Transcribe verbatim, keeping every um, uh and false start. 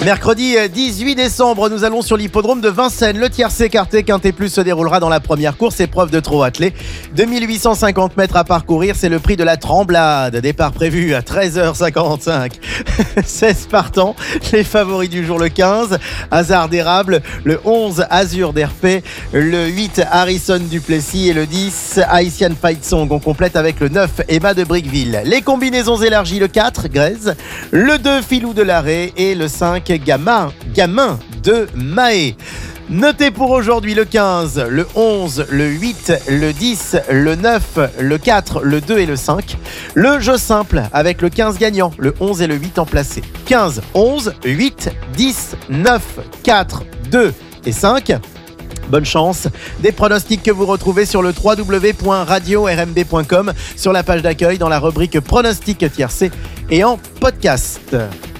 Mercredi dix-huit décembre, nous allons sur l'hippodrome de Vincennes. Le tiercé écarté Quintet Plus se déroulera dans la première course, épreuve de trot attelé. deux mille huit cent cinquante mètres à parcourir, c'est le prix de la Tremblade. Départ prévu à treize heures cinquante-cinq. seize partants, les favoris du jour le quinze, Hasard d'érable, le onze Azur d'R P, le huit Harrison Duplessis et le dix Haitian Fight Song. On complète avec le neuf Emma de Briqueville. Les combinaisons élargies, le quatre Grèze, le deux Filou de Larrey et le cinq Gamin, Gamin de Mahé. Notez pour aujourd'hui le quinze, le onze, le huit, le dix, le neuf, le quatre, le deux et le cinq. Le jeu simple avec le quinze gagnant, le onze et le huit en placé. quinze, onze, huit, dix, neuf, quatre, deux et cinq. Bonne chance. Des pronostics que vous retrouvez sur le w w w point radio r m b point com, sur la page d'accueil dans la rubrique pronostics tiercé et en podcast.